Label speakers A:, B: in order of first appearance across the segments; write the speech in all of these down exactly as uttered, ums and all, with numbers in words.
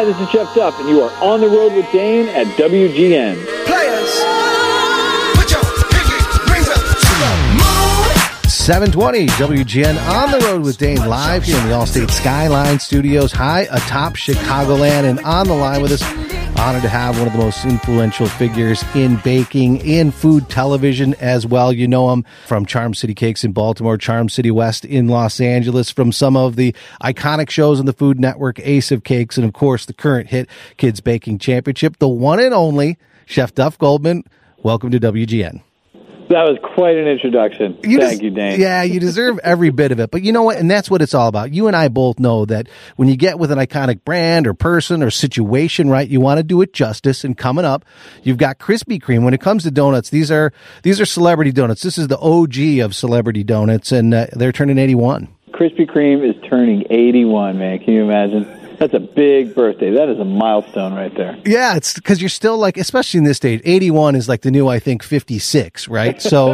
A: Hi, this is Chef Duff, and you are on the road with Dane at W G N.
B: Players, put your pinky rings up to the moon.
C: seven twenty W G N on the road with Dane, live here in the Allstate Skyline Studios, high atop Chicagoland, and on the line with us, honored to have one of the most influential figures in baking, in food television as well. You know him from Charm City Cakes in Baltimore, Charm City West in Los Angeles, from some of the iconic shows on the Food Network, Ace of Cakes, and of course the current hit Kids Baking Championship, the one and only Chef Duff Goldman. Welcome to W G N.
A: That was quite an introduction.
C: You
A: Thank
C: des-
A: you, Dane.
C: Yeah, you deserve every bit of it. But you know what? And that's what it's all about. You and I both know that when you get with an iconic brand or person or situation, right, you want to do it justice. And coming up, you've got Krispy Kreme. When it comes to donuts, these are these are celebrity donuts. This is the O G of celebrity donuts, and uh, they're turning eighty-one.
A: Krispy Kreme is turning eighty-one, man. Can you imagine? That's a big birthday. That is a milestone right there.
C: Yeah, it's because you're still like, especially in this stage, eighty-one is like the new, I think, fifty-six, right? So,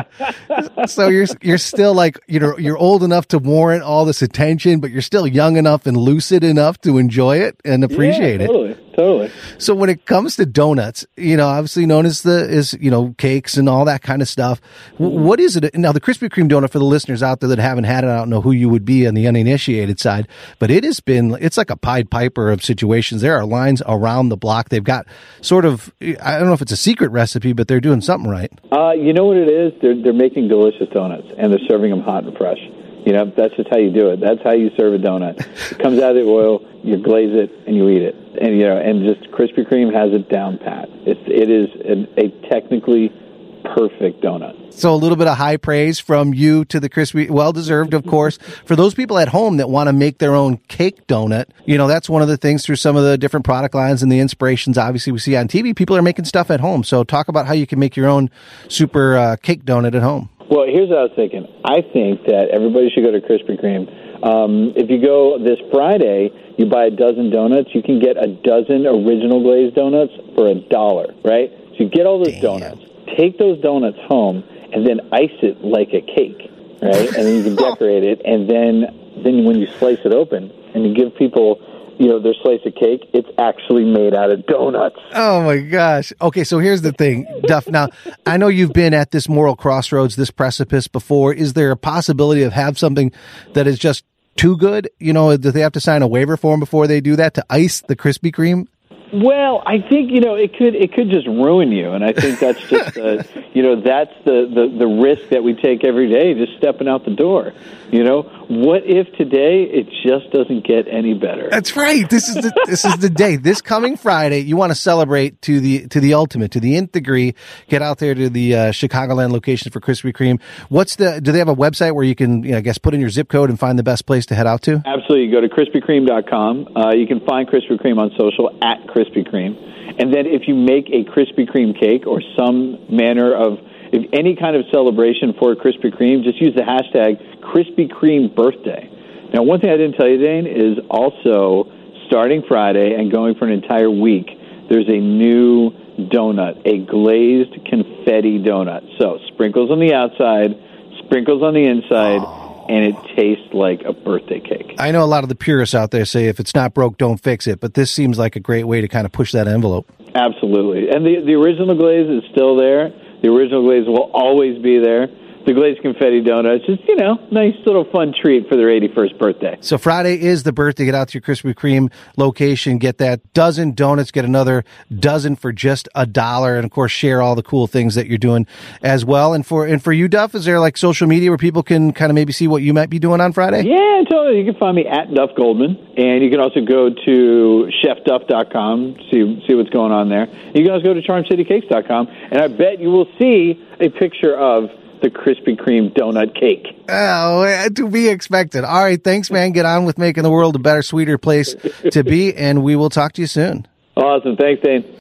C: so you're you're still like, you know, you're old enough to warrant all this attention, but you're still young enough and lucid enough to enjoy it and appreciate
A: yeah, totally,
C: it.
A: Totally.
C: So when it comes to donuts, you know, obviously known as the is you know cakes and all that kind of stuff. W- what is it now? The Krispy Kreme donut, for the listeners out there that haven't had it, I don't know who you would be on the uninitiated side, but it has been, it's like a Pied Piper of situations. There are lines around the block. They've got sort of, I don't know if it's a secret recipe, but they're doing something right.
A: Uh, you know what it is? They're they're making delicious donuts, and they're serving them hot and fresh. You know, that's just how you do it. That's how you serve a donut. It comes out of the oil, you glaze it, and you eat it. And, you know, and just Krispy Kreme has it down pat. It's, it is a, a technically perfect donut.
C: So a little bit of high praise from you to the Krispy, well-deserved, of course. For those people at home that want to make their own cake donut, you know, that's one of the things through some of the different product lines and the inspirations, obviously, we see on T V. People are making stuff at home. So talk about how you can make your own super uh, cake donut at home.
A: Well, here's what I was thinking. I think that everybody should go to Krispy Kreme. Um, if you go this Friday, you buy a dozen donuts, you can get a dozen original glazed donuts for a dollar, right? So you get all those
C: Damn.
A: donuts, take those donuts home, and then ice it like a cake, right? And then you can decorate it, and then then when you slice it open and you give people, you know, their slice of cake, it's actually made out of donuts.
C: Oh, my gosh. Okay, so here's the thing, Duff. Now, I know you've been at this moral crossroads, this precipice before. Is there a possibility of have something that is just too good? You know, do they have to sign a waiver form before they do that to ice the Krispy Kreme?
A: Well, I think, you know, it could it could just ruin you, and I think that's just, uh, you know, that's the, the, the risk that we take every day, just stepping out the door. You know, what if today it just doesn't get any better?
C: That's right. This is the this is the day. This coming Friday, you want to celebrate to the to the ultimate, to the nth degree. Get out there to the uh, Chicagoland location for Krispy Kreme. What's the? Do they have a website where you can, you know, I guess, put in your zip code and find the best place to head out to?
A: Absolutely. Go to Krispy Kreme dot com. Uh, you can find Krispy Kreme on social at Krispy Kreme. And then if you make a Krispy Kreme cake or some manner of if any kind of celebration for Krispy Kreme, just use the hashtag Krispy Kreme birthday. Now, one thing I didn't tell you, Dane, is also starting Friday and going for an entire week, there's a new donut, a glazed confetti donut. So sprinkles on the outside, sprinkles on the inside, oh. and it tastes like a birthday cake.
C: I know a lot of the purists out there say if it's not broke, don't fix it, but this seems like a great way to kind of push that envelope.
A: Absolutely. And the, the original glaze is still there. The original glaze will always be there. The glazed confetti donut, just, you know, nice little fun treat for their eighty-first birthday.
C: So Friday is the birthday. Get out to your Krispy Kreme location. Get that dozen donuts. Get another dozen for just a dollar. And, of course, share all the cool things that you're doing as well. And for and for you, Duff, is there, like, social media where people can kind of maybe see what you might be doing on Friday?
A: Yeah, totally. You can find me at Duff Goldman. And you can also go to chef duff dot com, see, see what's going on there. You can also go to charm city cakes dot com. And I bet you will see a picture of the Krispy Kreme donut cake.
C: Oh, to be expected. All right, thanks, man. Get on with making the world a better, sweeter place to be, and we will talk to you soon.
A: Awesome. Thanks, Dane.